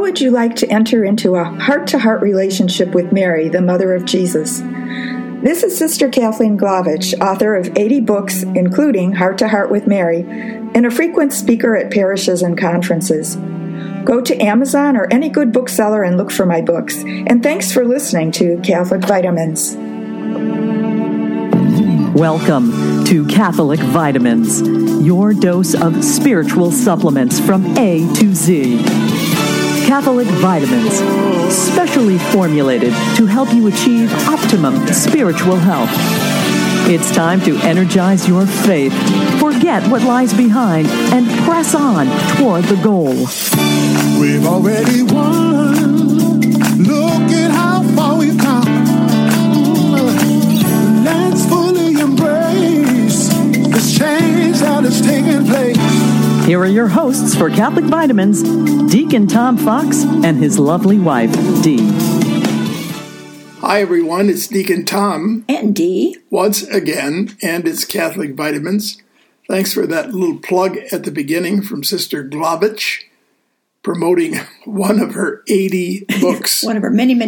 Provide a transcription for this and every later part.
would you like to enter into a heart-to-heart relationship with Mary, the Mother of Jesus? This is Sister Kathleen Glavich, author of 80 books, including Heart to Heart with Mary, and a frequent speaker at parishes and conferences. Go to Amazon or any good bookseller and look for my books. And thanks for listening to Catholic Vitamins. Welcome to Catholic Vitamins, your dose of spiritual supplements from A to Z. Catholic Vitamins, specially formulated to help you achieve optimum spiritual health. It's time to energize your faith, forget what lies behind, and press on toward the goal. We've already won. Look at how far we've come. Let's fully embrace this change that is taking place. Here are your hosts for Catholic Vitamins, Deacon Tom Fox and his lovely wife, Dee. Hi, everyone. It's Deacon Tom. And Dee. Once again, and it's Catholic Vitamins. Thanks for that little plug at the beginning from Sister Glavich, promoting one of her 80 books. One of her many.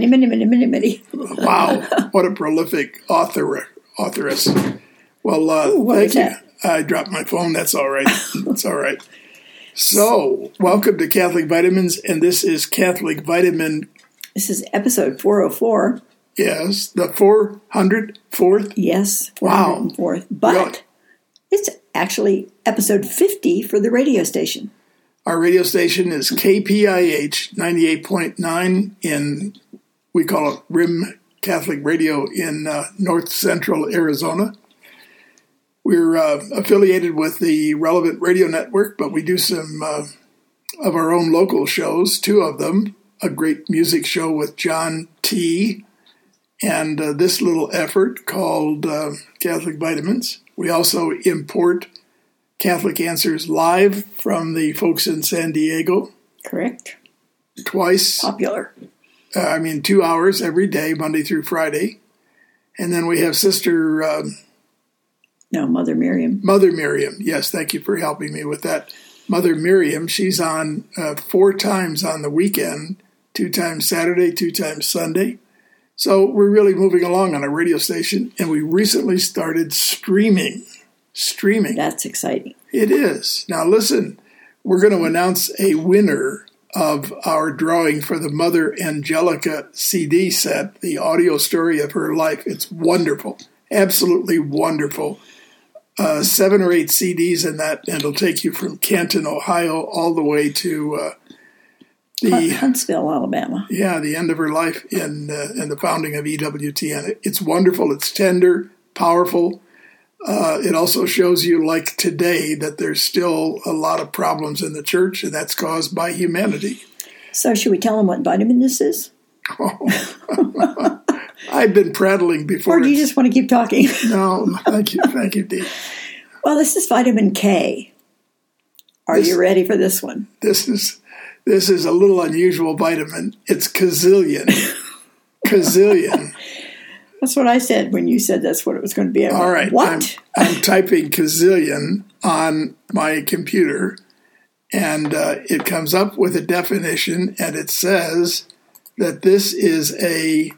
Wow, what a prolific authoress. Well, Ooh, thank you. I dropped my phone. That's all right. That's all right. So, welcome to Catholic Vitamins, and this is Catholic Vitamin. This is episode 404. Yes, the 404th. Yes, 404th. Wow. But really? It's actually episode 50 for the radio station. Our radio station is KPIH 98.9 in, we call it RIM Catholic Radio in north central Arizona. We're affiliated with the Relevant Radio Network, but we do some of our own local shows, two of them, a great music show with John T., and this little effort called Catholic Vitamins. We also import Catholic Answers live from the folks in San Diego. Correct. Twice. Popular. 2 hours every day, Monday through Friday. And then we have Sister... Mother Miriam. Mother Miriam. Yes, thank you for helping me with that. Mother Miriam, she's on 4 times on the weekend, 2 times Saturday, 2 times Sunday. So we're really moving along on a radio station, and we recently started streaming. That's exciting. It is. Now listen, we're going to announce a winner of our drawing for the Mother Angelica CD set, the audio story of her life. It's wonderful. Absolutely wonderful. 7 or 8 CDs in that, and it'll take you from Canton, Ohio, all the way to Huntsville, Alabama. Yeah, the end of her life in the founding of EWTN. It's wonderful. It's tender, powerful. It also shows you, like today, that there's still a lot of problems in the church, and that's caused by humanity. So should we tell them what vitamin this is? Oh. I've been prattling before. Or do you just want to keep talking? No, thank you, Dee. Well, this is vitamin K. Are you ready for this one? This is a little unusual vitamin. It's Kazillion. Kazillion. That's what I said when you said that's what it was going to be. All right. What? I'm typing Kazillion on my computer, and it comes up with a definition, and it says that this is a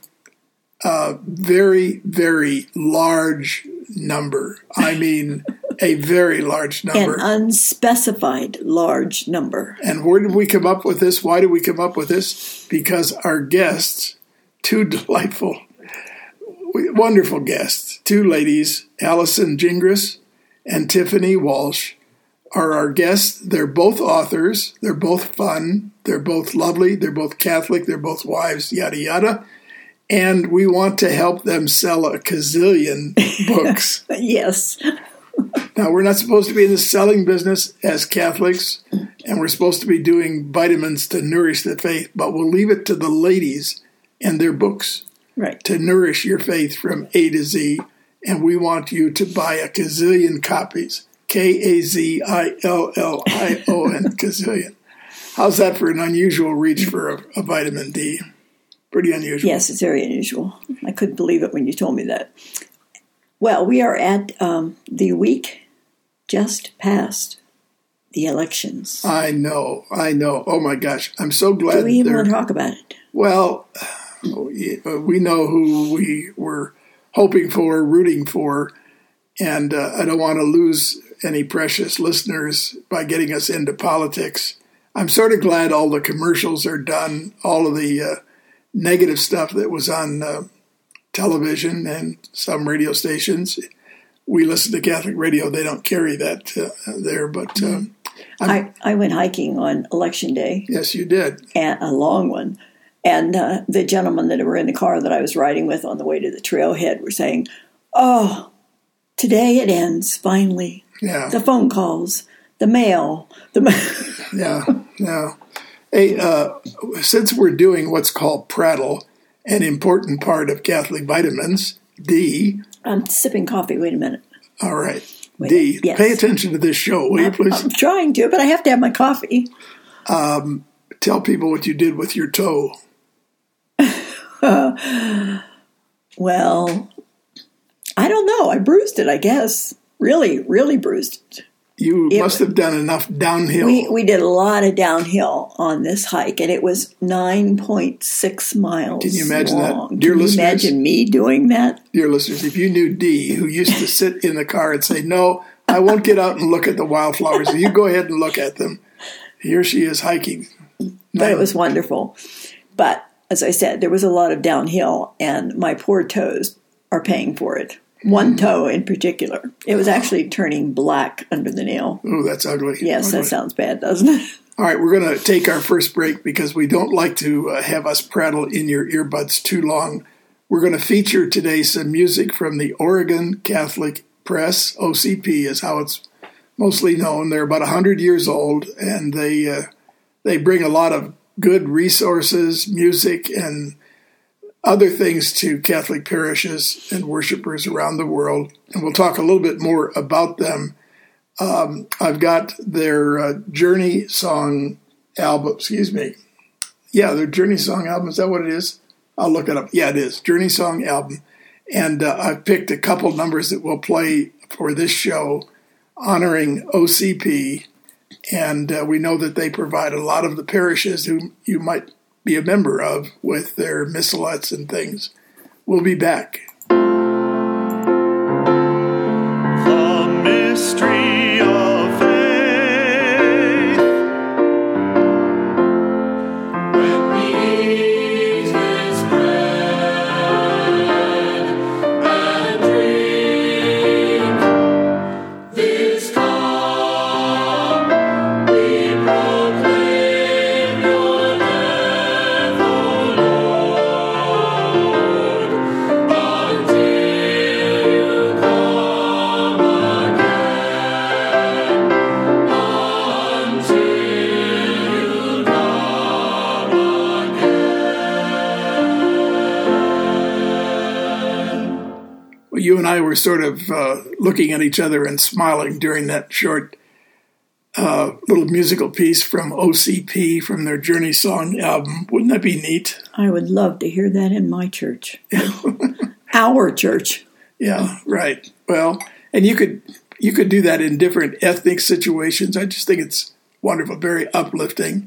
very, very large number. I mean, a very large number. An unspecified large number. And where did we come up with this? Why did we come up with this? Because our guests, 2 delightful, wonderful guests, 2 ladies, Allison Gingras and Tiffany Walsh, are our guests. They're both authors. They're both fun. They're both lovely. They're both Catholic. They're both wives, yada, yada. And we want to help them sell a Kazillion books. Yes. Now, we're not supposed to be in the selling business as Catholics, and we're supposed to be doing vitamins to nourish the faith, but we'll leave it to the ladies and their books to nourish your faith from A to Z, and we want you to buy a Kazillion copies, Kazillion, Kazillion. How's that for an unusual reach for a vitamin D? Pretty unusual. Yes, it's very unusual. I couldn't believe it when you told me that. Well, we are at the week just past the elections. I know. Oh my gosh, I'm so glad. Do we even want to talk about it? Well, we know who we were hoping for, rooting for, and I don't want to lose any precious listeners by getting us into politics. I'm sort of glad all the commercials are done, all of the negative stuff that was on television and some radio stations. We listen to Catholic radio. They don't carry that there, but I went hiking on Election Day. Yes, you did. And a long one. And the gentlemen that were in the car that I was riding with on the way to the trailhead were saying, "Oh, today it ends, finally. Yeah. The phone calls, the mail. Yeah. Hey, since we're doing what's called prattle, an important part of Catholic Vitamins, D. I'm sipping coffee. Wait a minute. All right. D. Yes. Pay attention to this show, will you please? I'm trying to, but I have to have my coffee. Tell people what you did with your toe. Well, I don't know. I bruised it, I guess. Really, really bruised it. You must have done enough downhill. We did a lot of downhill on this hike, and it was 9.6 miles. Can you imagine long. that? Dear Can you listeners, imagine me doing that? Dear listeners, if you knew Dee, who used to sit in the car and say, "No, I won't get out and look at the wildflowers. So you go ahead and look at them." Here she is hiking. But it was wonderful. But as I said, there was a lot of downhill, and my poor toes are paying for it. One toe in particular. It was actually turning black under the nail. Oh, that's ugly. Yes, ugly. That sounds bad, doesn't it? All right, we're going to take our first break because we don't like to have us prattle in your earbuds too long. We're going to feature today some music from the Oregon Catholic Press. OCP is how it's mostly known. They're about 100 years old, and they bring a lot of good resources, music, and other things to Catholic parishes and worshipers around the world. And we'll talk a little bit more about them. I've got their Journey Song album, Yeah, their Journey Song album. Is that what it is? I'll look it up. Yeah, it is. Journey Song album. And I've picked a couple numbers that we'll play for this show honoring OCP. And we know that they provide a lot of the parishes who you might be a member of with their missalettes and things. We'll be back. The mystery of faith. When we eat His bread and drink this cup, we proclaim Your death, O Lord, until You come again. Until You come again. Well, you and I were sort of looking at each other and smiling during that short little musical piece from OCP from their Journey Song album. Wouldn't that be neat? I would love to hear that in my church. Our church. Yeah, right. Well, and you could do that in different ethnic situations. I just think it's wonderful, very uplifting.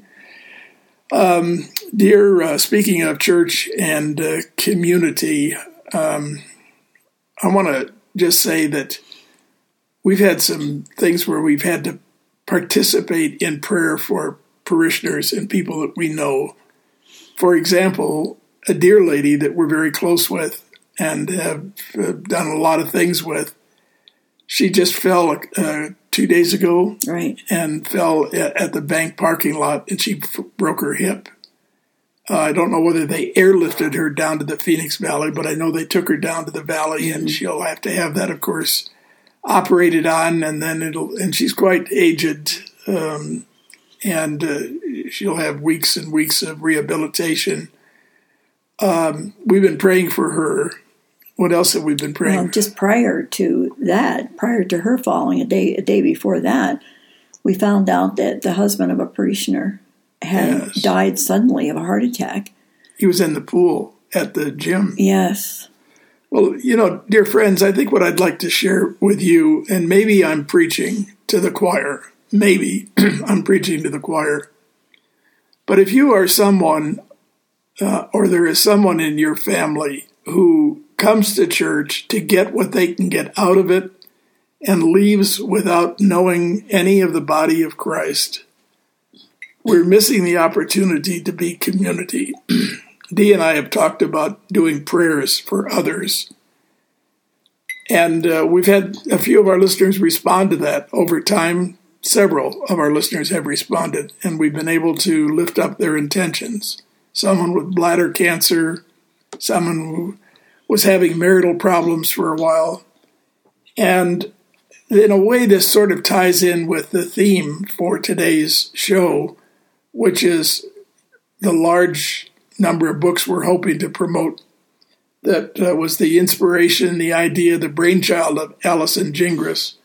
Dear, speaking of church and community, I want to just say that we've had some things where we've had to participate in prayer for parishioners and people that we know. For example, a dear lady that we're very close with and have done a lot of things with, she just fell 2 days ago, Right. and fell at the bank parking lot, and she broke her hip. I don't know whether they airlifted her down to the Phoenix Valley, but I know they took her down to the valley, and she'll have to have that, of course, operated on, and then and she's quite aged, and she'll have weeks and weeks of rehabilitation. We've been praying for her. What else have we been praying? Well, just prior to that, prior to her falling, a day before that, we found out that the husband of a parishioner had died suddenly of a heart attack. He was in the pool at the gym. Yes. Well, dear friends, I think what I'd like to share with you, and maybe I'm preaching to the choir, maybe I'm preaching to the choir. But if you are someone, or there is someone in your family who comes to church to get what they can get out of it and leaves without knowing any of the body of Christ, we're missing the opportunity to be community. Dee and I have talked about doing prayers for others. And we've had a few of our listeners respond to that over time. Several of our listeners have responded, and we've been able to lift up their intentions. Someone with bladder cancer, someone who was having marital problems for a while. And in a way, this sort of ties in with the theme for today's show, which is the large number of books we're hoping to promote. That was the inspiration, the idea, the brainchild of Allison Gingras.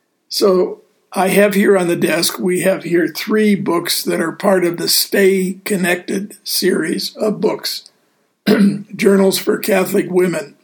So I have here on the desk, we have here 3 books that are part of the Stay Connected series of books, Journals for Catholic Women.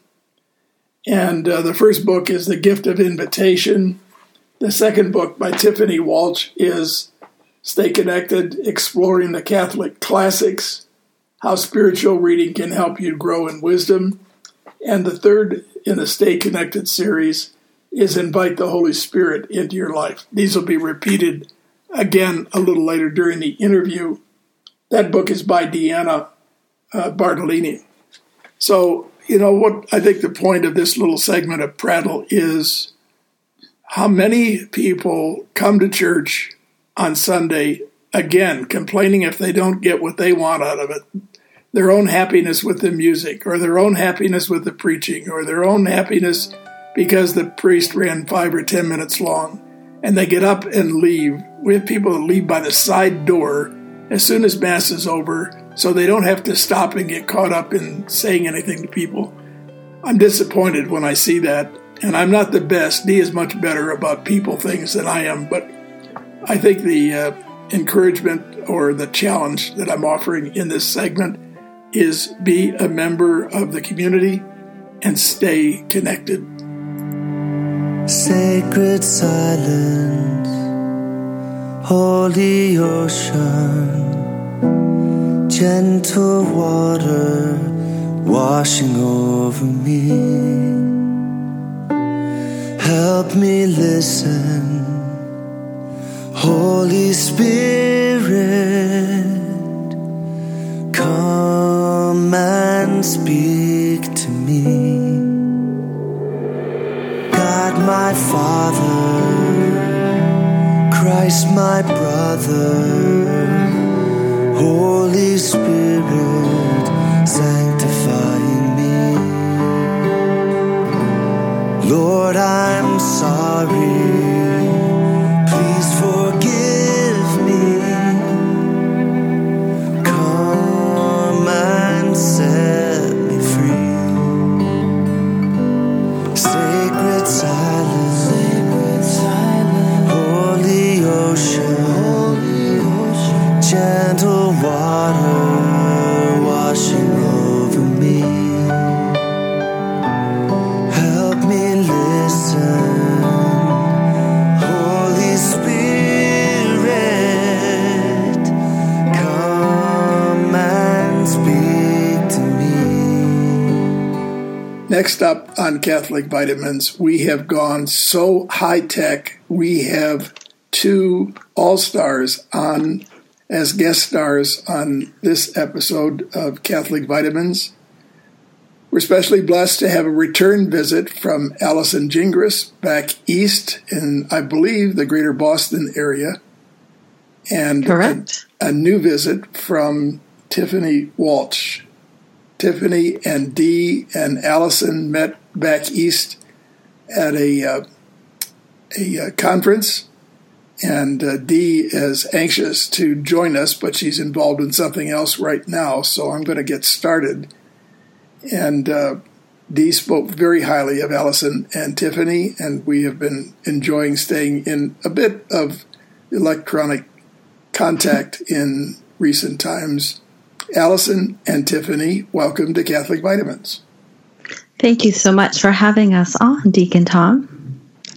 And the first book is The Gift of Invitation. The second book by Tiffany Walsh is Stay Connected, Exploring the Catholic Classics, How Spiritual Reading Can Help You Grow in Wisdom. And the third in the Stay Connected series is Invite the Holy Spirit into Your Life. These will be repeated again a little later during the interview. That book is by Deanna Bartolini. So, what I think the point of this little segment of prattle is how many people come to church on Sunday, again, complaining if they don't get what they want out of it. Their own happiness with the music, or their own happiness with the preaching, or their own happiness because the priest ran 5 or 10 minutes long, and they get up and leave. We have people that leave by the side door as soon as Mass is over, so they don't have to stop and get caught up in saying anything to people. I'm disappointed when I see that, and I'm not the best. Dee is much better about people things than I am, but I think the encouragement or the challenge that I'm offering in this segment is be a member of the community and stay connected. Sacred silence, holy ocean, gentle water washing over me. Help me listen, Holy Spirit, come and speak to me. God my Father, Christ my brother, Holy Spirit sanctifying me. Lord, I'm sorry, please forgive me. Come and set me free. Sacred silence, holy ocean, gentle water washing over me. Help me listen, Holy Spirit, come and speak to me. Next up on Catholic Vitamins, we have gone so high-tech. We have 2 all-stars on as guest stars on this episode of Catholic Vitamins. We're especially blessed to have a return visit from Allison Gingras back east in, I believe, the greater Boston area. And correct. A new visit from Tiffany Walsh. Tiffany and Dee and Allison met back east at a conference, and Dee is anxious to join us, but she's involved in something else right now, so I'm going to get started. And Dee spoke very highly of Allison and Tiffany, and we have been enjoying staying in a bit of electronic contact in recent times. Allison and Tiffany, welcome to Catholic Vitamins. Thank you so much for having us on, Deacon Tom.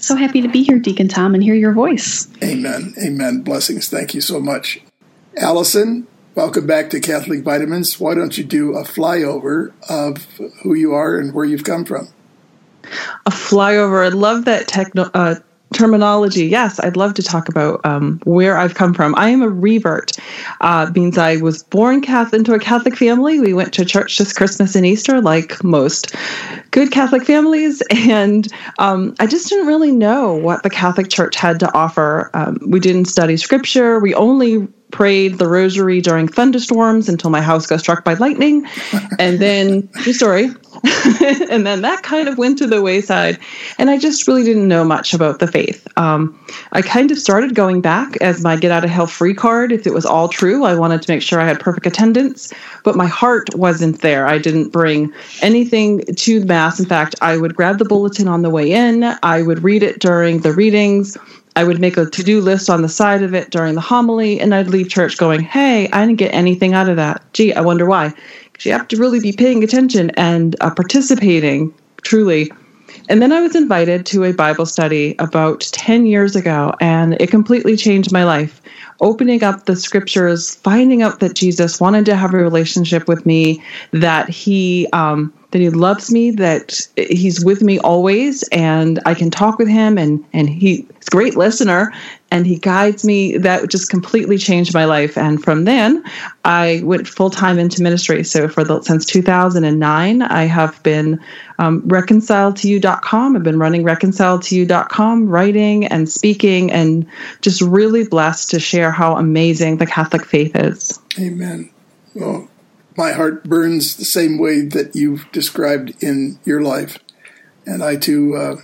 So happy to be here, Deacon Tom, and hear your voice. Amen. Amen. Blessings. Thank you so much. Allison, welcome back to Catholic Vitamins. Why don't you do a flyover of who you are and where you've come from? A flyover. I love that terminology. Yes, I'd love to talk about where I've come from. I am a revert. Means I was born into a Catholic family. We went to church just Christmas and Easter, like most good Catholic families. And I just didn't really know what the Catholic Church had to offer. We didn't study Scripture. We only prayed the rosary during thunderstorms until my house got struck by lightning. And then, true story. And then that kind of went to the wayside. And I just really didn't know much about the faith. I kind of started going back as my get out of hell free card. If it was all true, I wanted to make sure I had perfect attendance, but my heart wasn't there. I didn't bring anything to Mass. In fact, I would grab the bulletin on the way in. I would read it during the readings. I would make a to-do list on the side of it during the homily, and I'd leave church going, hey, I didn't get anything out of that. Gee, I wonder why. Because you have to really be paying attention and participating, truly. And then I was invited to a Bible study about 10 years ago, and it completely changed my life. Opening up the Scriptures, finding out that Jesus wanted to have a relationship with me, that he loves me, that he's with me always, and I can talk with him, and he's a great listener, and he guides me. That just completely changed my life. And from then, I went full-time into ministry. So since 2009, I have been reconciledtoyou.com. I've been running reconciledtoyou.com, writing and speaking, and just really blessed to share how amazing the Catholic faith is. Amen. Well, my heart burns the same way that you've described in your life. And I, too,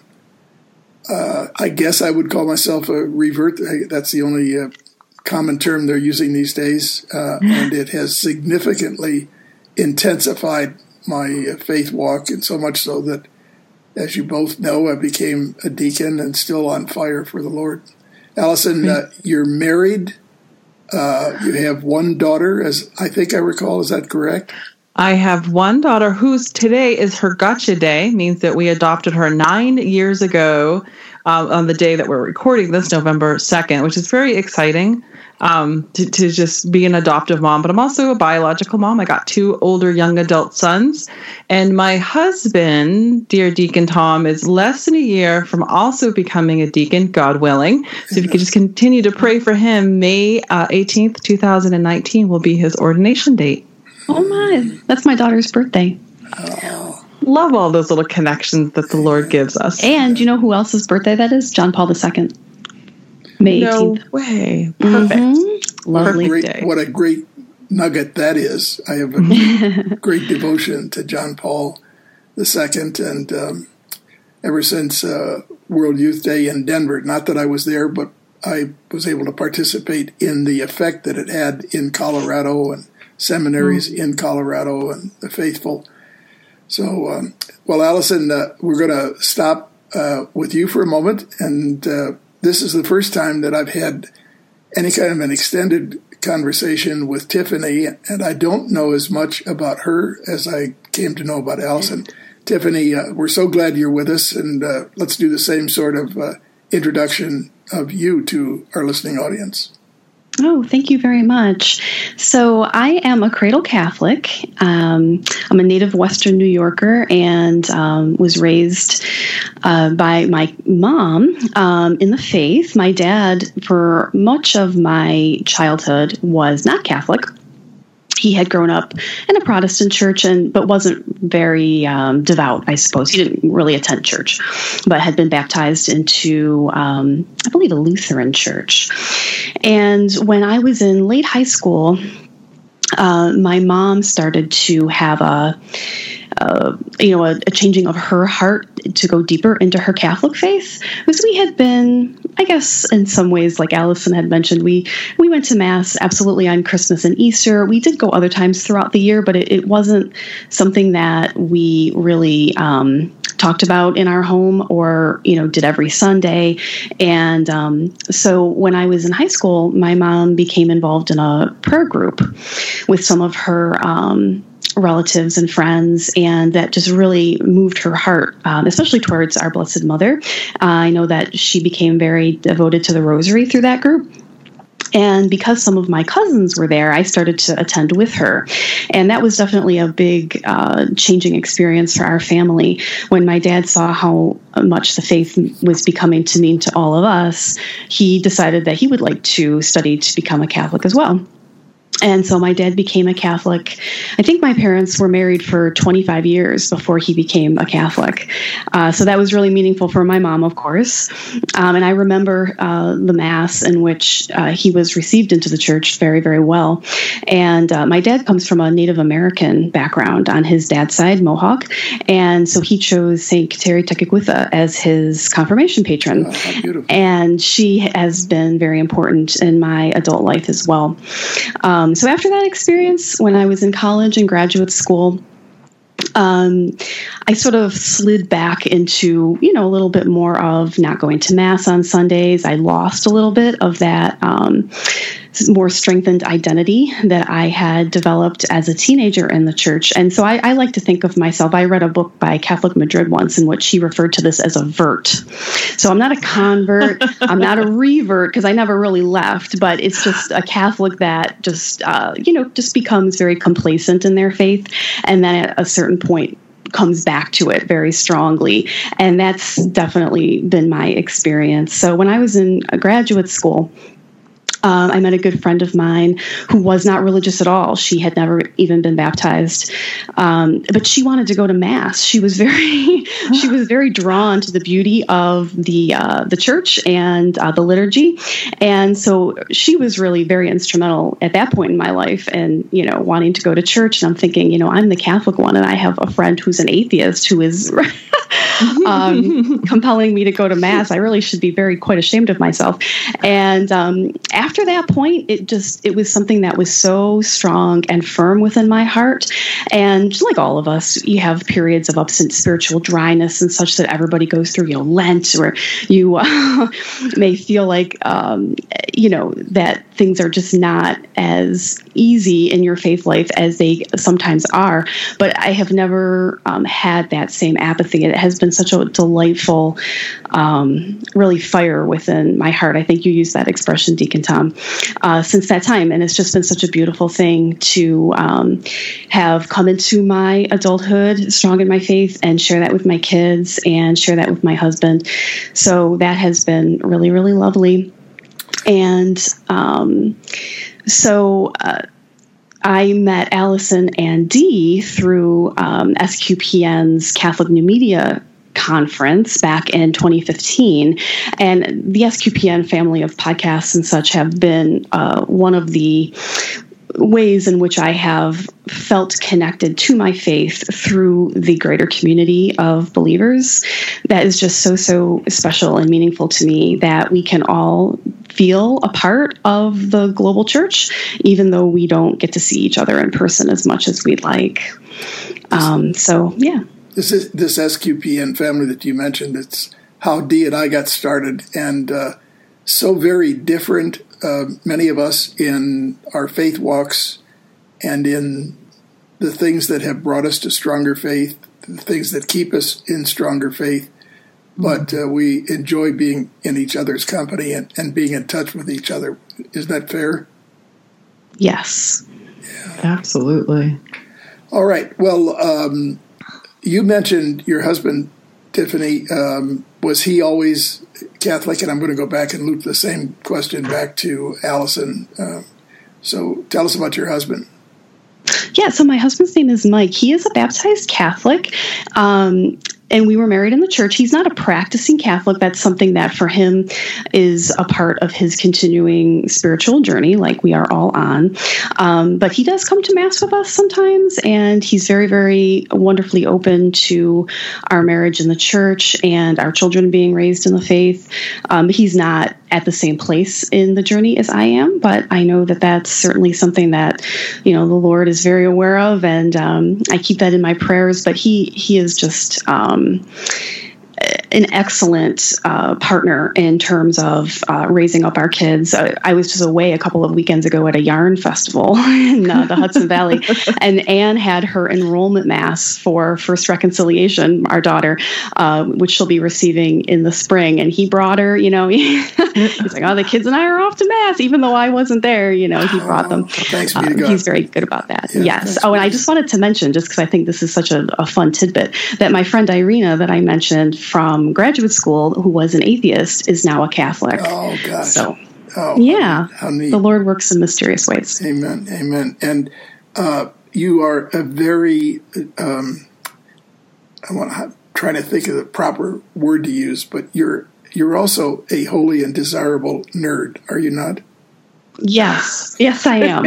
I guess I would call myself a revert. That's the only common term they're using these days. And it has significantly intensified my faith walk, and so much so that, as you both know, I became a deacon and still on fire for the Lord. Allison, you're married. You have one daughter, as I think I recall. Is that correct? I have one daughter whose today is her gotcha day, means that we adopted her 9 years ago on the day that we're recording this, November 2nd, which is very exciting to just be an adoptive mom. But I'm also a biological mom. I got 2 older young adult sons. And my husband, dear Deacon Tom, is less than a year from also becoming a deacon, God willing. So if you could just continue to pray for him, May 18th, 2019 will be his ordination date. Oh my, that's my daughter's birthday. Love all those little connections that the Lord gives us. And you know who else's birthday that is? John Paul II. May 18th. No way. Perfect. Mm-hmm. Lovely day. What a great nugget that is. I have a great devotion to John Paul II, and ever since World Youth Day in Denver, not that I was there, but I was able to participate in the effect that it had in Colorado and seminaries in Colorado and the faithful. So, well, Allison, we're going to stop with you for a moment. And this is the first time that I've had any kind of an extended conversation with Tiffany. And I don't know as much about her as I came to know about Allison. Tiffany, we're so glad you're with us. And let's do the same sort of introduction of you to our listening audience. Oh, thank you very much. So I am a cradle Catholic. I'm a native Western New Yorker and was raised by my mom in the faith. My dad, for much of my childhood, was not Catholic. He had grown up in a Protestant church, but wasn't very devout, I suppose. He didn't really attend church, but had been baptized into, I believe, a Lutheran church. And when I was in late high school, my mom started to have a changing of her heart to go deeper into her Catholic faith. Because we had been, I guess, in some ways, like Allison had mentioned, we went to Mass absolutely on Christmas and Easter. We did go other times throughout the year, but it wasn't something that we really talked about in our home or, did every Sunday. And so when I was in high school, my mom became involved in a prayer group with some of her relatives and friends, and that just really moved her heart, especially towards our Blessed Mother. I know that she became very devoted to the Rosary through that group. And because some of my cousins were there, I started to attend with her. And that was definitely a big changing experience for our family. When my dad saw how much the faith was becoming to mean to all of us, he decided that he would like to study to become a Catholic as well. And so my dad became a Catholic. I think my parents were married for 25 years before he became a Catholic. So that was really meaningful for my mom, of course. And I remember the Mass in which he was received into the church very, very well. And my dad comes from a Native American background on his dad's side, Mohawk. And so he chose St. Kateri Tekakwitha as his confirmation patron. Oh, how beautiful. And she has been very important in my adult life as well. So after that experience, when I was in college and graduate school, I sort of slid back into, a little bit more of not going to Mass on Sundays. I lost a little bit of that more strengthened identity that I had developed as a teenager in the church. And so I like to think of myself, I read a book by Catholic Madrid once in which he referred to this as a vert. So I'm not a convert, I'm not a revert, because I never really left, but it's just a Catholic that just, just becomes very complacent in their faith. And then at a certain point, comes back to it very strongly. And that's definitely been my experience. So when I was in graduate school, I met a good friend of mine who was not religious at all. She had never even been baptized, but she wanted to go to Mass. She was very drawn to the beauty of the church and the liturgy, and so she was really very instrumental at that point in my life. And wanting to go to church, and I'm thinking, I'm the Catholic one, and I have a friend who's an atheist who is compelling me to go to Mass. I really should be quite ashamed of myself. And after that point, it was something that was so strong and firm within my heart. And like all of us, you have periods of spiritual dryness and such that everybody goes through, Lent, where you may feel like, that things are just not as easy in your faith life as they sometimes are. But I have never had that same apathy. It has been such a delightful, really fire within my heart. I think you used that expression, Deacon Tom, since that time. And it's just been such a beautiful thing to have come into my adulthood strong in my faith and share that with my kids and share that with my husband. So that has been really, really lovely. And so I met Allison and Dee through SQPN's Catholic New Media conference back in 2015. And the SQPN family of podcasts and such have been one of the ways in which I have felt connected to my faith through the greater community of believers. That is just so special and meaningful to me, that we can all feel a part of the global church, even though we don't get to see each other in person as much as we'd like. So, yeah. This SQPN family that you mentioned, it's how Dee and I got started, and so very different, many of us, in our faith walks and in the things that have brought us to stronger faith, the things that keep us in stronger faith. But we enjoy being in each other's company and being in touch with each other. Is that fair? Yes. Yeah. Absolutely. All right. Well, you mentioned your husband, Tiffany. Was he always Catholic? And I'm going to go back and loop the same question back to Allison. So tell us about your husband. Yeah, so my husband's name is Mike. He is a baptized Catholic. And we were married in the church. He's not a practicing Catholic. That's something that for him is a part of his continuing spiritual journey, like we are all on. But he does come to Mass with us sometimes, and he's very, very wonderfully open to our marriage in the church and our children being raised in the faith. He's not at the same place in the journey as I am, but I know that that's certainly something that, the Lord is very aware of, and I keep that in my prayers. But he is just an excellent partner in terms of raising up our kids. I was just away a couple of weekends ago at a yarn festival in the Hudson Valley, and Anne had her enrollment mass for First Reconciliation, our daughter, which she'll be receiving in the spring. And he brought her, he's like, oh, the kids and I are off to mass, even though I wasn't there, he brought them. Thanks be to God. He's very good about that. Yeah, yes. Oh, and I just wanted to mention, just because I think this is such a fun tidbit, that my friend Irina that I mentioned from graduate school, who was an atheist, is now a Catholic. Oh, gosh. So, how neat. The Lord works in mysterious ways. Amen. Amen. And you are a very, I'm trying to think of the proper word to use, but you're also a holy and desirable nerd, are you not? Yes, I am.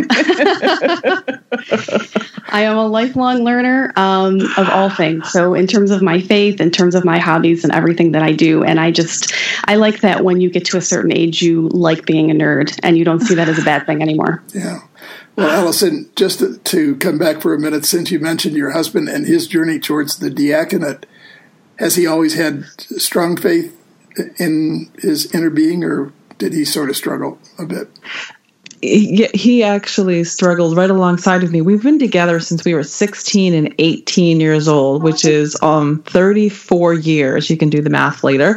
I am a lifelong learner of all things. So in terms of my faith, in terms of my hobbies and everything that I do, and I like that when you get to a certain age, you like being a nerd and you don't see that as a bad thing anymore. Yeah. Well, Allison, just to come back for a minute, since you mentioned your husband and his journey towards the diaconate, has he always had strong faith in his inner being, or did he sort of struggle a bit? He actually struggled right alongside of me. We've been together since we were 16 and 18 years old, which is 34 years. You can do the math later.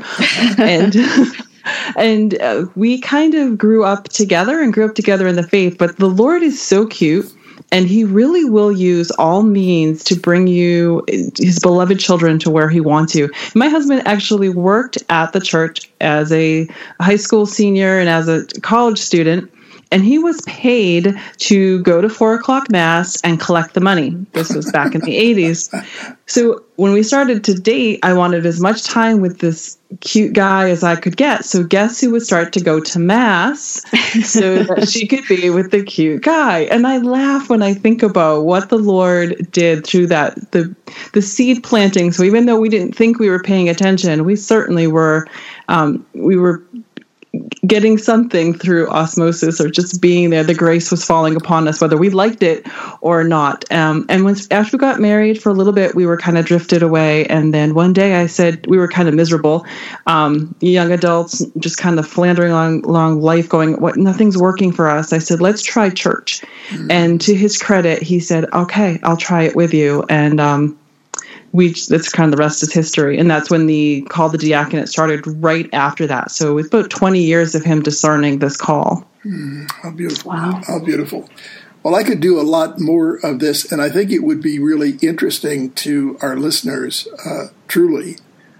And we kind of grew up together in the faith. But the Lord is so cute, and he really will use all means to bring you, his beloved children, to where he wants you. My husband actually worked at the church as a high school senior and as a college student. And he was paid to go to 4:00 Mass and collect the money. This was back in the 80s. So when we started to date, I wanted as much time with this cute guy as I could get. So guess who would start to go to Mass so that she could be with the cute guy? And I laugh when I think about what the Lord did through that, the seed planting. So even though we didn't think we were paying attention, we certainly were. We were getting something through osmosis, or just being there. The grace was falling upon us, whether we liked it or not. And after we got married for a little bit, we were kind of drifted away. And then one day I said, we were kind of miserable, young adults, just kind of floundering along life, going, nothing's working for us. I said, let's try church. Mm-hmm. And to his credit, he said, okay, I'll try it with you. And that's kind of the rest is history. And that's when the call to diaconate started right after that. So it's about 20 years of him discerning this call. How beautiful. Wow. How beautiful. Well, I could do a lot more of this, and I think it would be really interesting to our listeners, truly.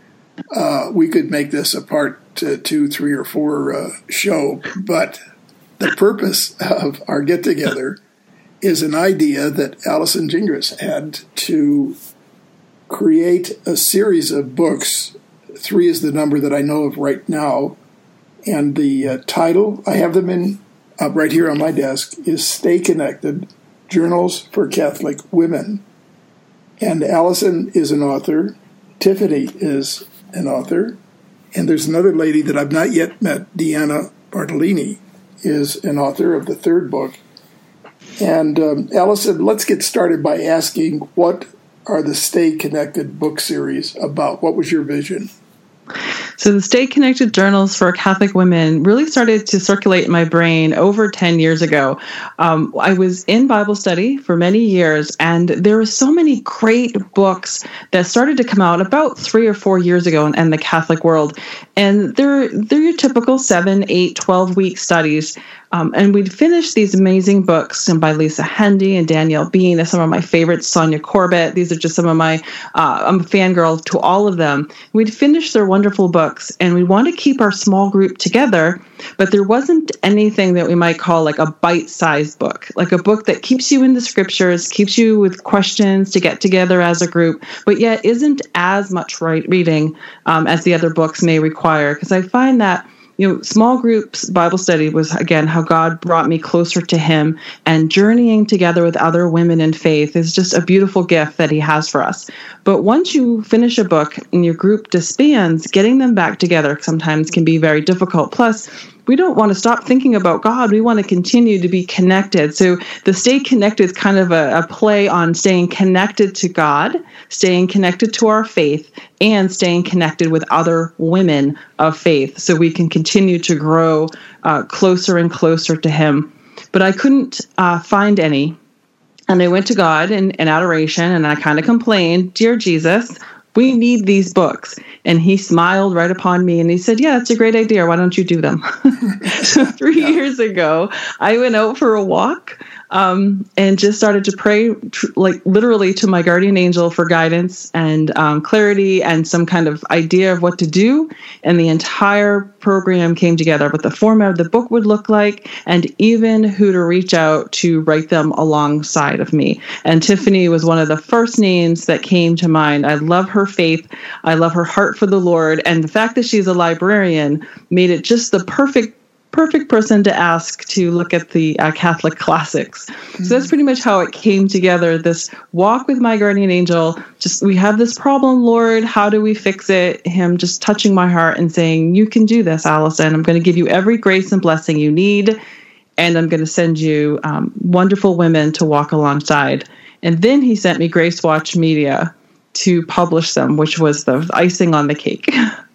We could make this a part 2, 3, or 4 show, but the purpose of our get-together is an idea that Allison Gingras had to create a series of books. 3 is the number that I know of right now. And the title, I have them up right here on my desk, is Stay Connected, Journals for Catholic Women. And Allison is an author. Tiffany is an author. And there's another lady that I've not yet met, Deanna Bartolini, is an author of the 3rd book. And Allison, let's get started by asking, what are the Stay Connected book series about? What was your vision? So the Stay Connected Journals for Catholic Women really started to circulate in my brain over 10 years ago. I was in Bible study for many years, and there were so many great books that started to come out about 3 or 4 years ago in the Catholic world. And they're your typical 7, 8, 12-week studies. And we'd finish these amazing books by Lisa Hendy and Danielle Bean. They're some of my favorites, Sonia Corbett. These are just some of my, I'm a fangirl to all of them. We'd finish their wonderful books, and we want to keep our small group together, but there wasn't anything that we might call like a bite-sized book, like a book that keeps you in the scriptures, keeps you with questions to get together as a group, but yet isn't as much reading as the other books may require. Because I find that small groups Bible study was, again, how God brought me closer to him, and journeying together with other women in faith is just a beautiful gift that he has for us. But once you finish a book and your group disbands, getting them back together sometimes can be very difficult. Plus, we don't want to stop thinking about God. We want to continue to be connected. So the Stay Connected is kind of a play on staying connected to God, staying connected to our faith, and staying connected with other women of faith so we can continue to grow closer and closer to Him. But I couldn't find any. And I went to God in adoration, and I kind of complained, "Dear Jesus, we need these books." And He smiled right upon me and He said, "Yeah, that's a great idea. Why don't you do them?" So 3 years ago, I went out for a walk and just started to pray, like literally to my guardian angel for guidance and clarity and some kind of idea of what to do. And the entire program came together, what the format of the book would look like, and even who to reach out to write them alongside of me. And Tiffany was one of the first names that came to mind. I love her faith. I love her heart for the Lord. And the fact that she's a librarian made it just the perfect person to ask to look at the Catholic classics. So that's pretty much how it came together, this walk with my guardian angel. Just, we have this problem, Lord, how do we fix it? Him just touching my heart and saying, "You can do this, Allison. I'm going to give you every grace and blessing you need, and I'm going to send you wonderful women to walk alongside." And then He sent me Grace Watch Media to publish them, which was the icing on the cake.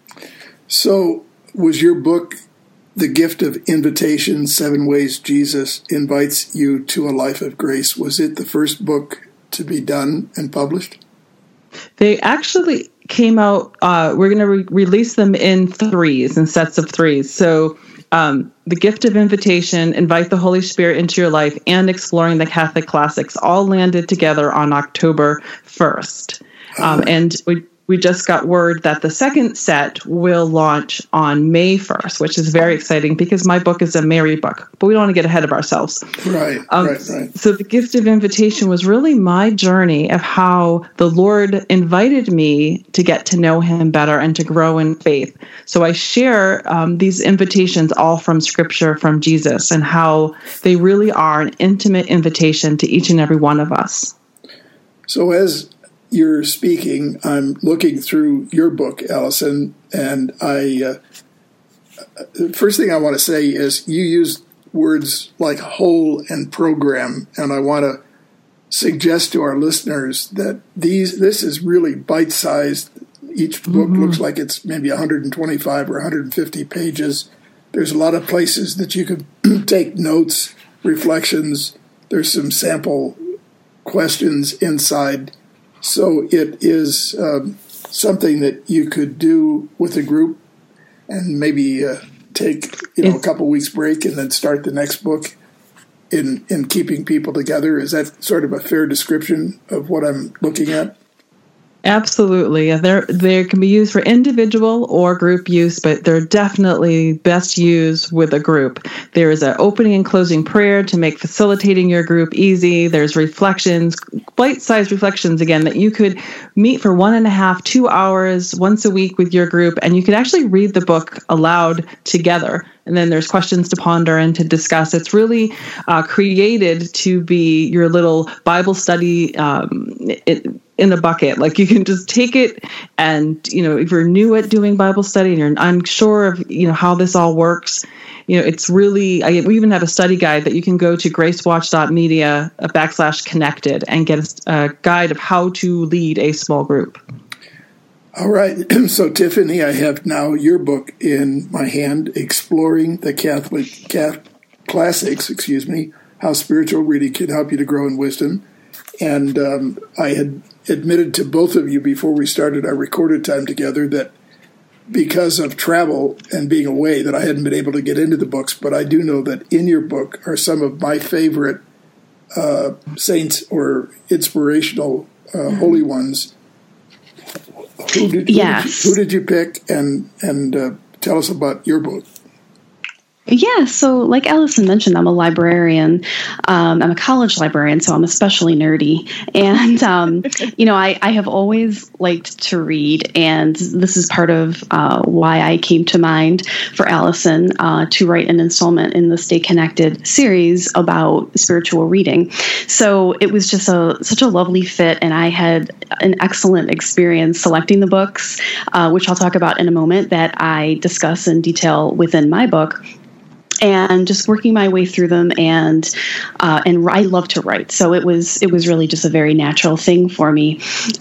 So was your book The Gift of Invitation, 7 Ways Jesus Invites You to a Life of Grace? Was it the first book to be done and published? They actually came out, we're going to release them in sets of threes. So The Gift of Invitation, Invite the Holy Spirit into Your Life, and Exploring the Catholic Classics all landed together on October 1st. And we just got word that the second set will launch on May 1st, which is very exciting because my book is a Mary book, but we don't want to get ahead of ourselves. Right. So The Gift of Invitation was really my journey of how the Lord invited me to get to know Him better and to grow in faith. So I share these invitations all from Scripture, from Jesus, and how they really are an intimate invitation to each and every one of us. So as you're speaking, I'm looking through your book, Allison, and the first thing I want to say is you use words like whole and program, and I want to suggest to our listeners that this is really bite-sized. Each book looks like it's maybe 125 or 150 pages. There's a lot of places that you could take notes, reflections. There's some sample questions inside. So it is something that you could do with a group and maybe take a couple weeks break and then start the next book in keeping people together. Is that sort of a fair description of what I'm looking at? Absolutely. They can be used for individual or group use, but they're definitely best used with a group. There is an opening and closing prayer to make facilitating your group easy. There's reflections, bite-sized reflections, again, that you could meet for 1.5, 2 hours once a week with your group, and you could actually read the book aloud together. And then there's questions to ponder and to discuss. It's really created to be your little Bible study in a bucket. Like you can just take it and, if you're new at doing Bible study and you're unsure of, how this all works, it's really, we even have a study guide that you can go to gracewatch.media/connected and get a guide of how to lead a small group. All right. So, Tiffany, I have now your book in my hand, Exploring the Catholic Classics, How Spiritual Reading Can Help You to Grow in Wisdom. And I had admitted to both of you before we started our recorded time together that because of travel and being away that I hadn't been able to get into the books, but I do know that in your book are some of my favorite saints or inspirational holy ones. Who did you pick, and tell us about your book? Yeah, so like Allison mentioned, I'm a librarian. I'm a college librarian, so I'm especially nerdy. And, I have always liked to read, and this is part of why I came to mind for Allison to write an installment in the Stay Connected series about spiritual reading. So it was just such a lovely fit, and I had an excellent experience selecting the books, which I'll talk about in a moment, that I discuss in detail within my book. and just working my way through them, and I love to write, so it was really just a very natural thing for me.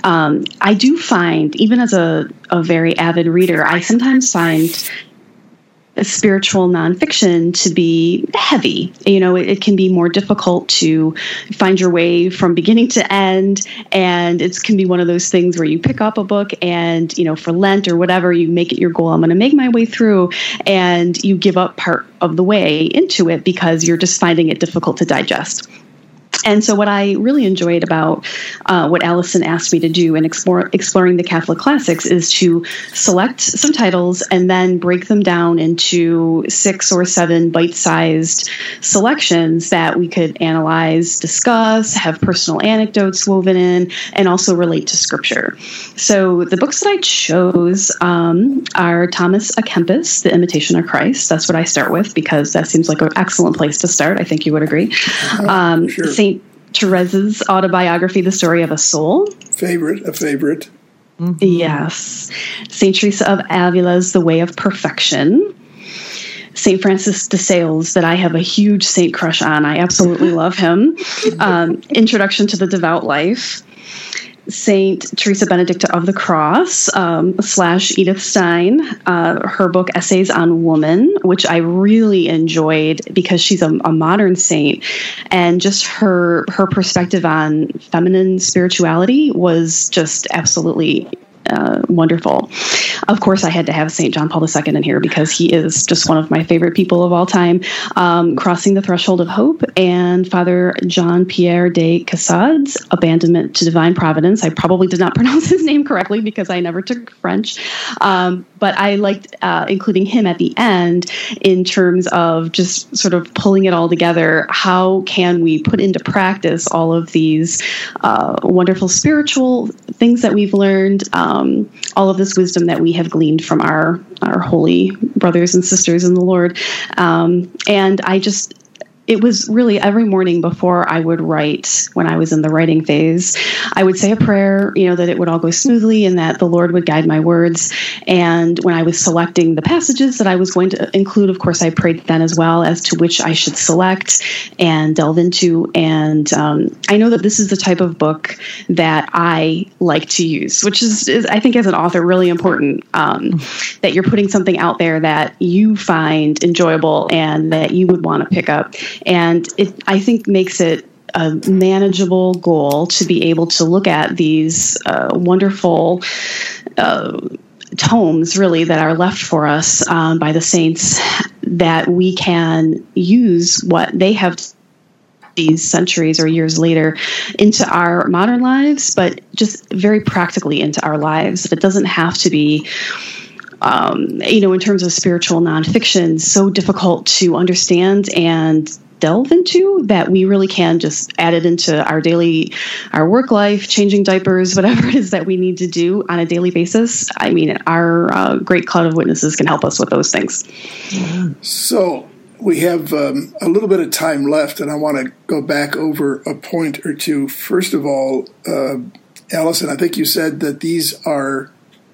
I do find, even as a very avid reader, I sometimes find spiritual nonfiction to be heavy. It can be more difficult to find your way from beginning to end, and it can be one of those things where you pick up a book and, for Lent or whatever, you make it your goal. I'm going to make my way through, and you give up part of the way into it because you're just finding it difficult to digest. And so what I really enjoyed about what Allison asked me to do in exploring the Catholic classics is to select some titles and then break them down into 6 or 7 bite-sized selections that we could analyze, discuss, have personal anecdotes woven in, and also relate to Scripture. So the books that I chose are Thomas à Kempis, The Imitation of Christ. That's what I start with because that seems like an excellent place to start. I think you would agree. Sure. St. Therese's autobiography, The Story of a Soul. A favorite. Mm-hmm. Yes. St. Teresa of Avila's The Way of Perfection. St. Francis de Sales, that I have a huge saint crush on. I absolutely love him. Introduction to the Devout Life. St. Teresa Benedicta of the Cross / Edith Stein, her book Essays on Woman, which I really enjoyed because she's a modern saint, and just her perspective on feminine spirituality was just absolutely wonderful. Of course, I had to have St. John Paul II in here because he is just one of my favorite people of all time. Crossing the Threshold of Hope, and Father Jean-Pierre de Cassade's Abandonment to Divine Providence. I probably did not pronounce his name correctly because I never took French, but I liked including him at the end in terms of just sort of pulling it all together. How can we put into practice all of these wonderful spiritual things that we've learned, all of this wisdom that we have gleaned from our holy brothers and sisters in the Lord. And it was really every morning before I would write, when I was in the writing phase, I would say a prayer, that it would all go smoothly and that the Lord would guide my words. And when I was selecting the passages that I was going to include, of course, I prayed then as well as to which I should select and delve into. And I know that this is the type of book that I like to use, which is I think as an author, really important, that you're putting something out there that you find enjoyable and that you would want to pick up. And it, I think, makes it a manageable goal to be able to look at these wonderful tomes, really, that are left for us by the saints, that we can use what they have these centuries or years later into our modern lives, but just very practically into our lives. It doesn't have to be in terms of spiritual nonfiction, so difficult to understand and delve into that we really can just add it into our work life, changing diapers, whatever it is that we need to do on a daily basis. I mean, our great cloud of witnesses can help us with those things. So we have a little bit of time left, and I want to go back over a point or two. First of all, Allison, I think you said that these are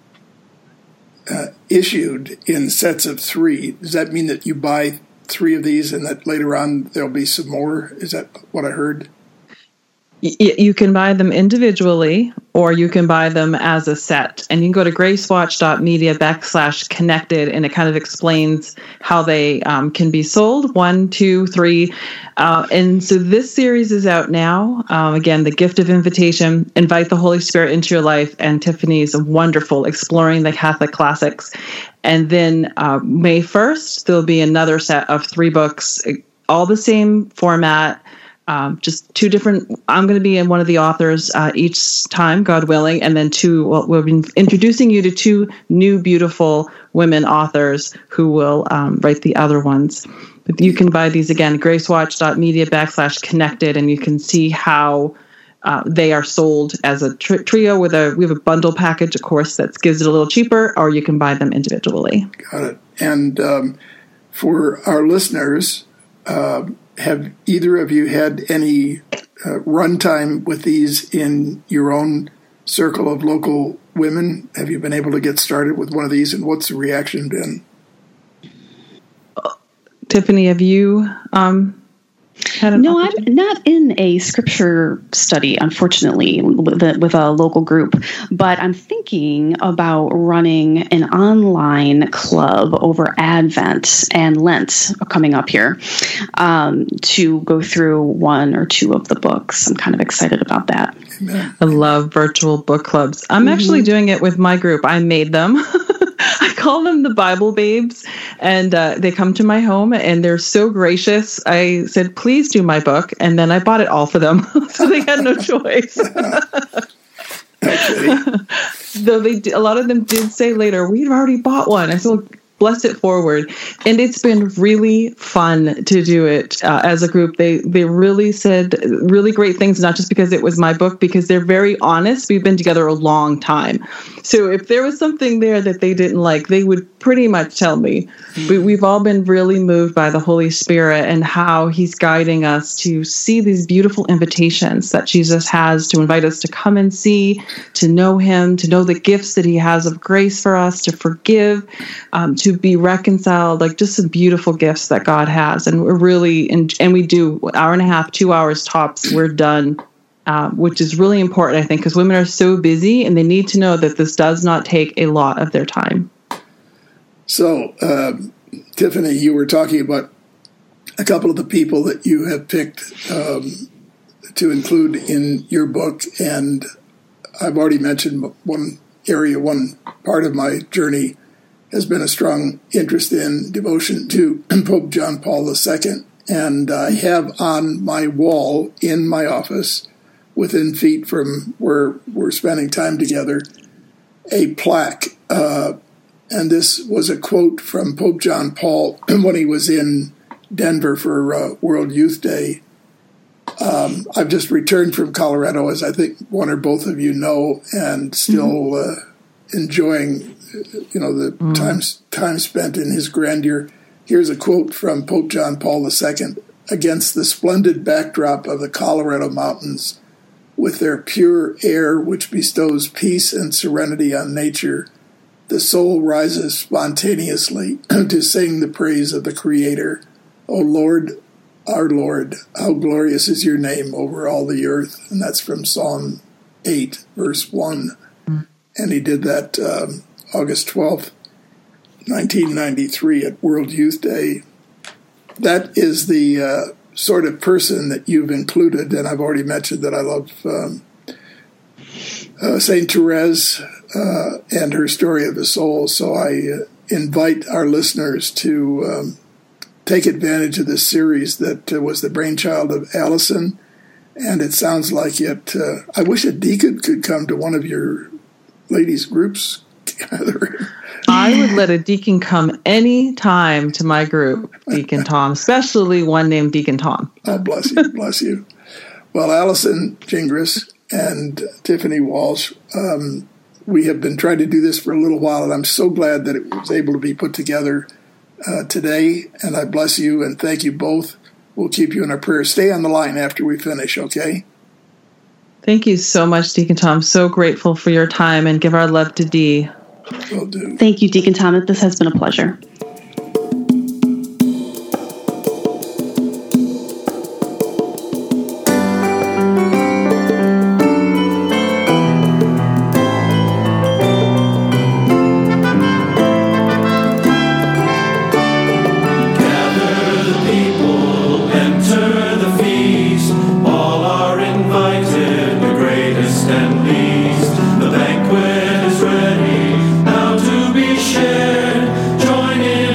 issued in sets of 3. Does that mean that you buy 3 of these and that later on there'll be some more? Is that what I heard? You can buy them individually, or you can buy them as a set. And you can go to gracewatch.media/connected, and it kind of explains how they can be sold, 1, 2, 3. And so this series is out now. Again, The Gift of Invitation, Invite the Holy Spirit into Your Life, and Tiffany's wonderful Exploring the Catholic Classics. And then May 1st, there'll be another set of 3 books, all the same format, just 2 different. I'm going to be in one of the authors each time, God willing, and then 2. Well, we'll be introducing you to 2 new, beautiful women authors who will write the other ones. But you can buy these again, gracewatch.media/connected, and you can see how they are sold as a trio. We have a bundle package, of course, that gives it a little cheaper, or you can buy them individually. Got it. And for our listeners, have either of you had any runtime with these in your own circle of local women? Have you been able to get started with one of these, and what's the reaction been? Tiffany, have you had an No, I'm opportunity? not in a scripture study, unfortunately, with a local group, but I'm thinking about running an online club over Advent and Lent coming up here to go through one or two of the books. I'm kind of excited about that. I love virtual book clubs. I'm actually doing it with my group. I made them. I call them the Bible Babes, and they come to my home, and they're so gracious. I said, please do my book, and then I bought it all for them, so they had no choice. Though a lot of them did say later, we've already bought one. I said, well, bless it forward. And it's been really fun to do it as a group. They really said really great things, not just because it was my book, because they're very honest. We've been together a long time. So if there was something there that they didn't like, they would pretty much tell me. We've all been really moved by the Holy Spirit and how he's guiding us to see these beautiful invitations that Jesus has to invite us to come and see, to know him, to know the gifts that he has of grace for us, to forgive, to be reconciled, like just some beautiful gifts that God has. And we're really, and we do 1.5 hours, 2 hours tops, we're done. Which is really important, I think, because women are so busy and they need to know that this does not take a lot of their time. So, Tiffany, you were talking about a couple of the people that you have picked to include in your book, and I've already mentioned one part of my journey has been a strong interest in devotion to Pope John Paul II, and I have on my wall in my office, within feet from where we're spending time together, a plaque. And this was a quote from Pope John Paul when he was in Denver for World Youth Day. I've just returned from Colorado, as I think one or both of you know, and still enjoying, the time spent in his grandeur. Here's a quote from Pope John Paul II. Against the splendid backdrop of the Colorado mountains, with their pure air which bestows peace and serenity on nature, the soul rises spontaneously to sing the praise of the Creator. O Lord, our Lord, how glorious is your name over all the earth. And that's from Psalm 8, verse 1. And he did that August 12th, 1993 at World Youth Day. That is the sort of person that you've included, and I've already mentioned that I love Saint Therese and her story of the soul. So I invite our listeners to take advantage of this series that was the brainchild of Allison, and it sounds like it. I wish a deacon could come to one of your ladies' groups together. I would let a deacon come any time to my group, Deacon Tom, especially one named Deacon Tom. Oh, bless you, bless you. Well, Allison Gingras and Tiffany Walsh, we have been trying to do this for a little while, and I'm so glad that it was able to be put together today, and I bless you and thank you both. We'll keep you in our prayers. Stay on the line after we finish, okay? Thank you so much, Deacon Tom. So grateful for your time, and give our love to Dee. Will do. Thank you, Deacon Tom. This has been a pleasure. Join in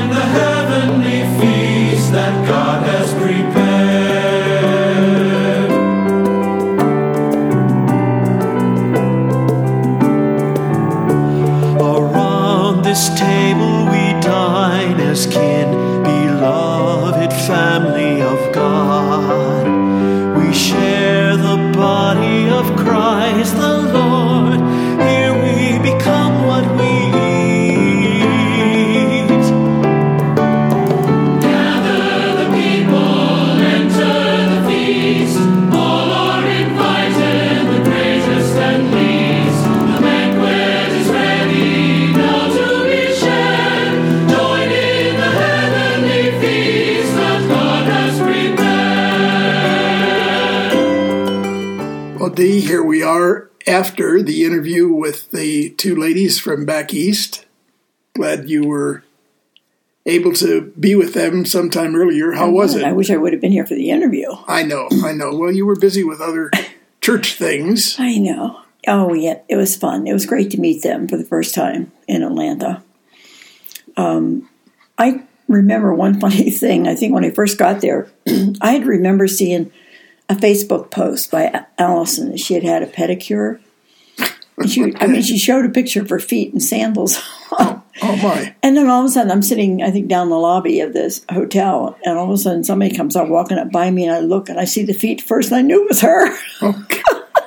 Dee, here we are after the interview with the two ladies from back east. Glad you were able to be with them sometime earlier. How was it? I wish I would have been here for the interview. I know. Well, you were busy with other church things. I know. Oh, yeah. It was fun. It was great to meet them for the first time in Atlanta. I remember one funny thing. I think when I first got there, I had remember seeing a Facebook post by Allison. She had a pedicure. She showed a picture of her feet in sandals. Oh my. And then all of a sudden, I'm sitting, I think, down the lobby of this hotel, and all of a sudden somebody comes up walking up by me, and I look, and I see the feet first, and I knew it was her. Okay.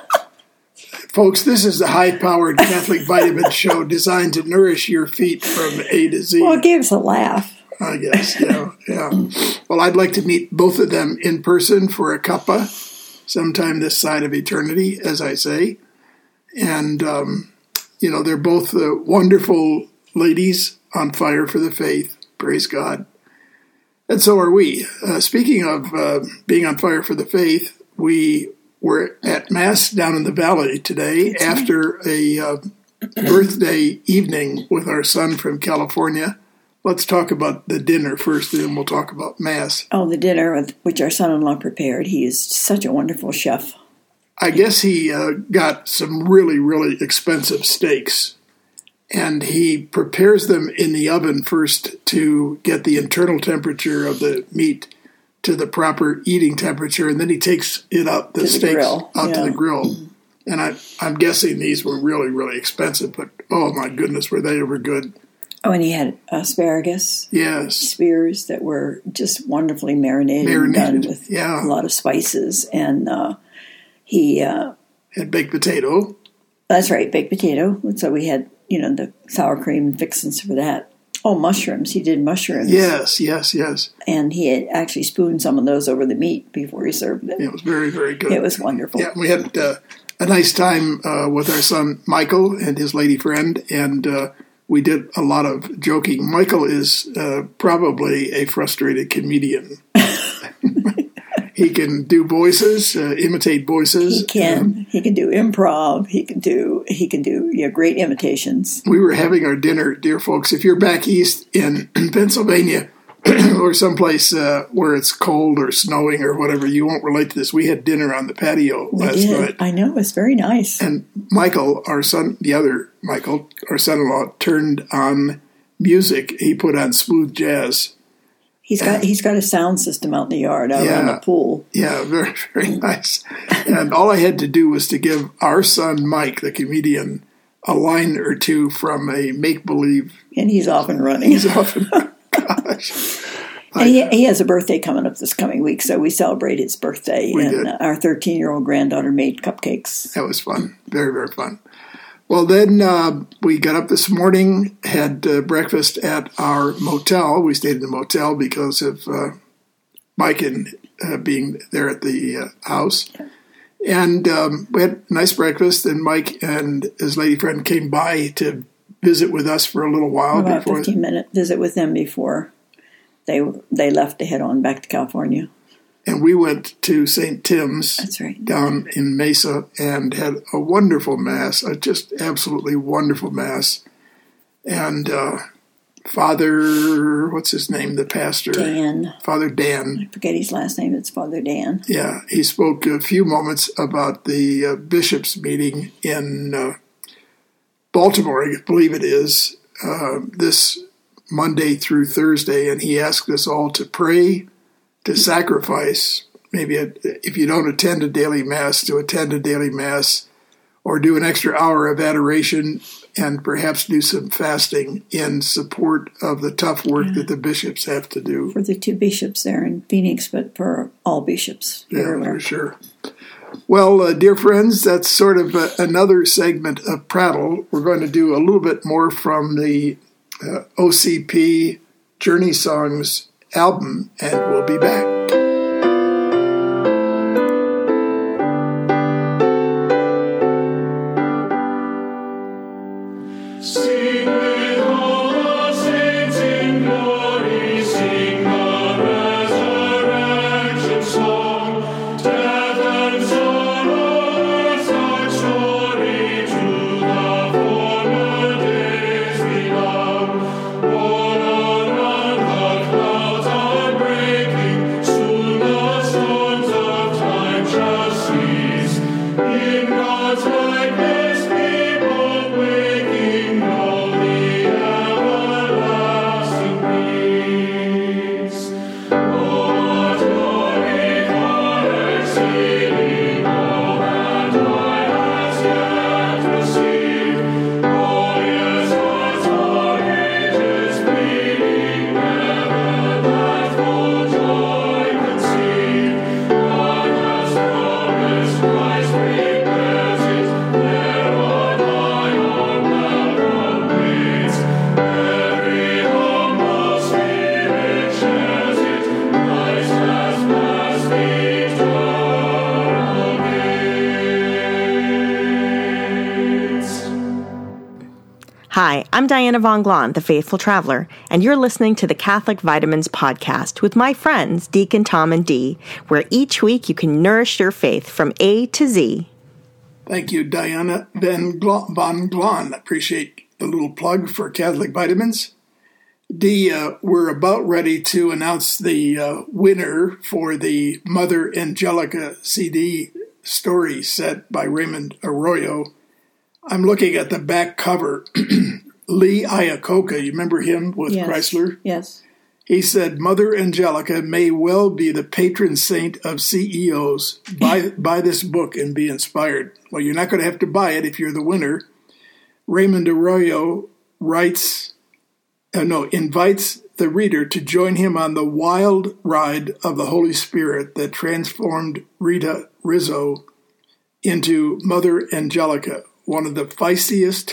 Folks, this is the high-powered Catholic Vitamin Show designed to nourish your feet from A to Z. Well, it gave us a laugh. I guess, yeah. Well, I'd like to meet both of them in person for a cuppa sometime this side of eternity, as I say. And, they're both wonderful ladies on fire for the faith. Praise God. And so are we. Speaking of being on fire for the faith, we were at Mass down in the Valley today after a birthday evening with our son from California. Let's talk about the dinner first, and then we'll talk about Mass. Oh, the dinner which our son-in-law prepared. He is such a wonderful chef. I guess he got some really, really expensive steaks, and he prepares them in the oven first to get the internal temperature of the meat to the proper eating temperature, and then he takes it out, the steaks out to the grill. And I'm guessing these were really, really expensive, but oh my goodness, were they ever good. Oh, and he had asparagus spears that were just wonderfully marinated. And done with a lot of spices. And he had baked potato. That's right, baked potato. So we had, the sour cream and fixins for that. Oh, mushrooms. He did mushrooms. Yes. And he had actually spooned some of those over the meat before he served it. It was very, very good. It was wonderful. Yeah, we had a nice time with our son Michael and his lady friend, and we did a lot of joking. Michael is probably a frustrated comedian. He can do voices, imitate voices. He can. He can do improv. He can do great imitations. We were having our dinner, dear folks. If you're back east in Pennsylvania or someplace where it's cold or snowing or whatever, you won't relate to this. We had dinner on the patio last night. I know. It's very nice. And Michael, our son, the other Michael, our son-in-law, turned on music. He put on smooth jazz. He's got a sound system out in the yard, out around the pool. Yeah, very, very nice. And all I had to do was to give our son, Mike, the comedian, a line or two from a make-believe. And he's off and running. Gosh. And he has a birthday coming up this coming week, so we celebrate his birthday. And our 13-year-old granddaughter made cupcakes. That was fun. Very, very fun. Well, then we got up this morning, had breakfast at our motel. We stayed in the motel because of Mike and being there at the house. And we had a nice breakfast, and Mike and his lady friend came by to visit with us for a little while. About a 15-minute visit with them before they left to head on back to California. And we went to St. Tim's down in Mesa and had a wonderful Mass, a just absolutely wonderful Mass. And Father, what's his name, the pastor? Dan. Father Dan. I forget his last name. It's Father Dan. Yeah, he spoke a few moments about the bishops' meeting in Baltimore, I believe it is, this Monday through Thursday. And he asked us all to pray, to sacrifice, maybe if you don't attend a daily Mass, to attend a daily Mass, or do an extra hour of adoration, and perhaps do some fasting in support of the tough work that the bishops have to do. For the two bishops there in Phoenix, but for all bishops everywhere. For sure. Well, dear friends, that's sort of another segment of Prattle. We're going to do a little bit more from the OCP Journey Songs album, and we'll be back. Sing with all the saints in glory, sing the resurrection song. Death and sorrow, Hi, I'm Diana Von Glahn, the Faithful Traveler, and you're listening to the Catholic Vitamins podcast with my friends, Deacon Tom and Dee, where each week you can nourish your faith from A to Z. Thank you, Diana Von Glahn. Appreciate the little plug for Catholic Vitamins. Dee, we're about ready to announce the winner for the Mother Angelica CD story set by Raymond Arroyo. I'm looking at the back cover. Lee Iacocca, you remember him with Chrysler? Yes. He said, Mother Angelica may well be the patron saint of CEOs. Buy this book and be inspired. Well, you're not going to have to buy it if you're the winner. Raymond Arroyo invites the reader to join him on the wild ride of the Holy Spirit that transformed Rita Rizzo into Mother Angelica, one of the feistiest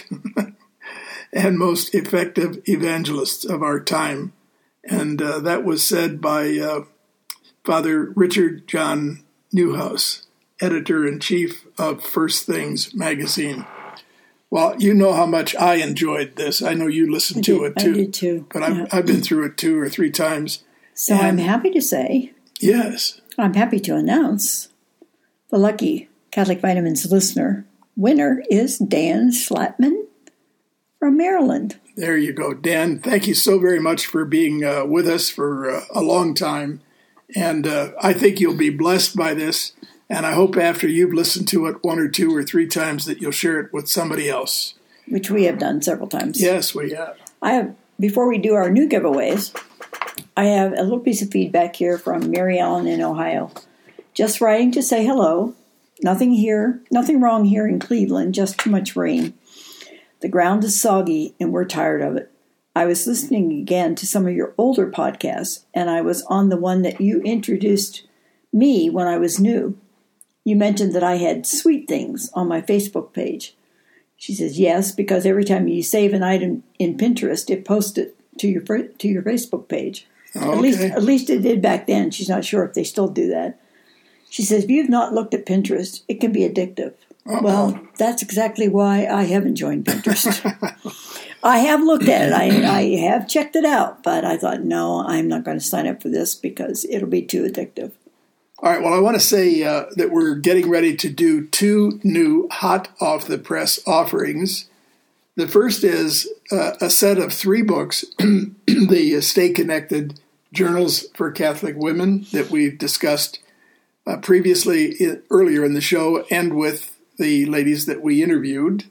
and most effective evangelists of our time. And that was said by Father Richard John Newhouse, editor-in-chief of First Things magazine. Well, you know how much I enjoyed this. I know you listened to it, too. I did, too. But I've been through it 2 or 3 times. So I'm happy to say... Yes. I'm happy to announce the lucky Catholic Vitamins listener winner is Dan Schlatman from Maryland. There you go, Dan. Thank you so very much for being with us for a long time. And I think you'll be blessed by this. And I hope after you've listened to it 1 or 2 or 3 times that you'll share it with somebody else. Which we have done several times. Yes, we have. Before we do our new giveaways, I have a little piece of feedback here from Mary Ellen in Ohio. Just writing to say hello. Nothing wrong here in Cleveland, just too much rain. The ground is soggy and we're tired of it. I was listening again to some of your older podcasts, and I was on the one that you introduced me when I was new. You mentioned that I had sweet things on my Facebook page. She says, yes, because every time you save an item in Pinterest, it posts it to your Facebook page. Okay. At least it did back then. She's not sure if they still do that. She says, if you've not looked at Pinterest, it can be addictive. Uh-oh. Well, that's exactly why I haven't joined Pinterest. I have looked at it. I have checked it out, but I thought, no, I'm not going to sign up for this because it'll be too addictive. All right, well, I want to say that we're getting ready to do 2 new hot off-the-press offerings. The first is a set of 3 books, the Stay Connected Journals for Catholic Women that we've discussed previously earlier in the show and with the ladies that we interviewed.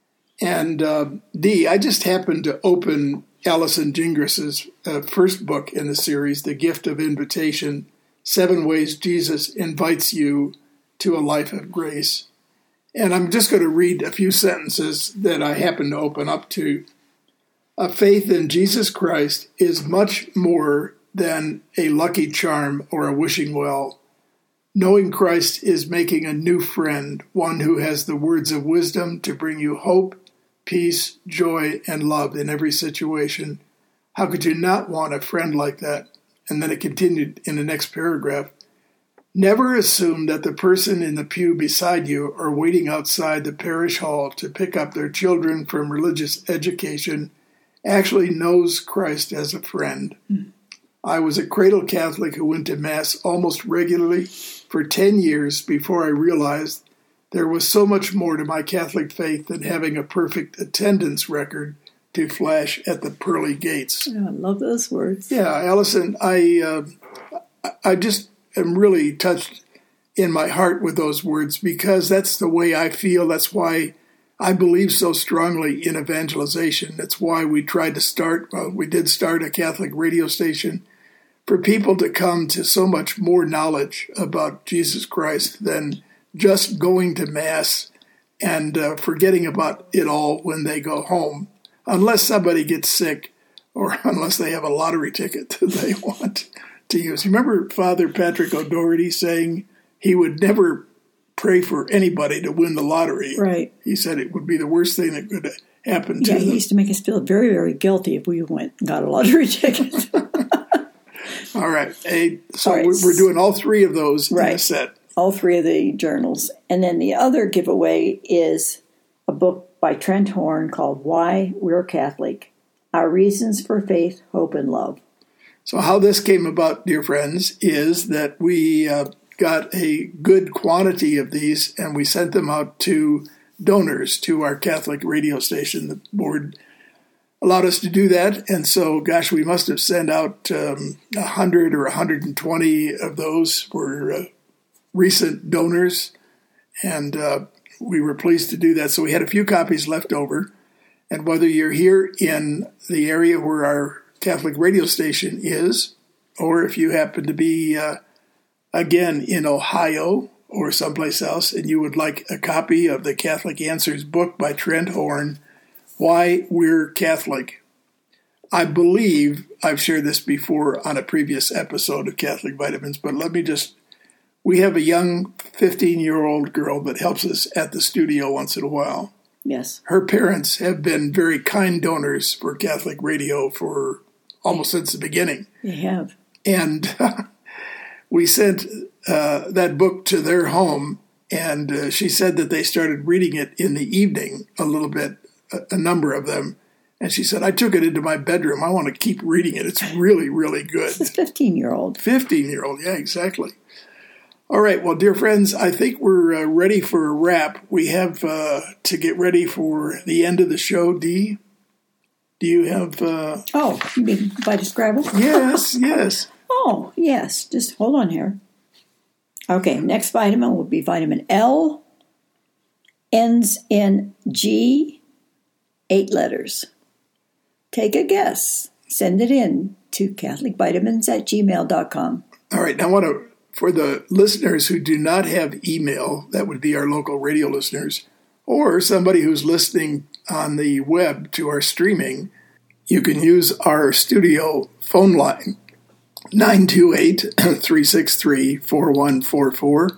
And Dee, I just happened to open Allison Gingras' first book in the series, The Gift of Invitation, 7 Ways Jesus Invites You to a Life of Grace. And I'm just going to read a few sentences that I happen to open up to. A faith in Jesus Christ is much more than a lucky charm or a wishing well. Knowing Christ is making a new friend, one who has the words of wisdom to bring you hope, peace, joy, and love in every situation. How could you not want a friend like that? And then it continued in the next paragraph. Never assume that the person in the pew beside you or waiting outside the parish hall to pick up their children from religious education actually knows Christ as a friend. I was a cradle Catholic who went to Mass almost regularly for 10 years before I realized there was so much more to my Catholic faith than having a perfect attendance record to flash at the pearly gates. Oh, I love those words. Yeah, Allison, I just am really touched in my heart with those words because that's the way I feel. That's why I believe so strongly in evangelization. That's why we tried to we did start a Catholic radio station for people to come to so much more knowledge about Jesus Christ than just going to Mass and forgetting about it all when they go home, unless somebody gets sick or unless they have a lottery ticket that they want to use. Remember Father Patrick O'Doherty saying he would never pray for anybody to win the lottery. Right. He said it would be the worst thing that could happen to them. He used to make us feel very, very guilty if we went and got a lottery ticket. All right. So All right. we're doing all three of those in a set. All three of the journals. And then the other giveaway is a book by Trent Horn called Why We're Catholic, Our Reasons for Faith, Hope, and Love. So how this came about, dear friends, is that we got a good quantity of these and we sent them out to donors to our Catholic radio station. The board allowed us to do that. And so, gosh, we must have sent out 100 or 120 of those for recent donors. And we were pleased to do that. So we had a few copies left over. And whether you're here in the area where our Catholic radio station is, or if you happen to be, again, in Ohio or someplace else, and you would like a copy of the Catholic Answers book by Trent Horn, Why We're Catholic. I believe I've shared this before on a previous episode of Catholic Vitamins, but we have a young 15-year-old girl that helps us at the studio once in a while. Yes. Her parents have been very kind donors for Catholic radio for almost since the beginning. They have. And we sent that book to their home, and she said that they started reading it in the evening a little bit, a number of them. And she said, I took it into my bedroom. I want to keep reading it. It's really, really good. This is 15-year-old. 15-year-old, yeah, exactly. All right, well, dear friends, I think we're ready for a wrap. We have to get ready for the end of the show. Dee, do you have... Oh, you mean Vita Scrabble? Yes, yes. Oh, yes. Just hold on here. Okay, next vitamin will be vitamin L. Ends in G, 8 letters. Take a guess. Send it in to catholicvitamins@gmail.com. All right, now for the listeners who do not have email, that would be our local radio listeners, or somebody who's listening on the web to our streaming, you can use our studio phone line, 928-363-4144,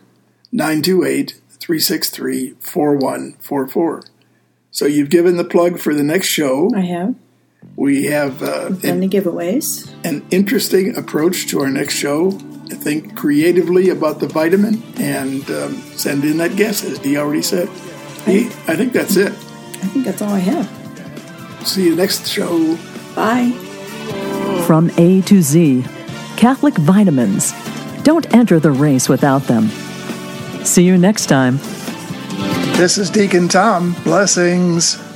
928-363-4144. So you've given the plug for the next show. I have. We have done the giveaways. An interesting approach to our next show. Think creatively about the vitamin and send in that guess, as Dee already said. Dee, I think that's it. I think that's all I have. See you next show. Bye. From A to Z, Catholic Vitamins. Don't enter the race without them. See you next time. This is Deacon Tom. Blessings.